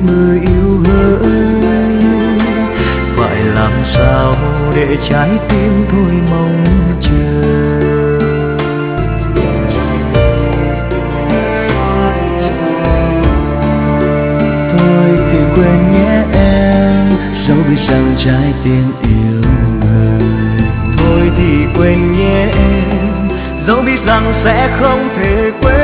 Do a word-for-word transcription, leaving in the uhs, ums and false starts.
người yêu hỡi. Phải làm sao để trái tim thôi mong chờ. Thôi thì quên nhé em, dẫu biết rằng trái tim yêu người. Thôi thì quên nhé em, dẫu biết rằng sẽ không thể quên.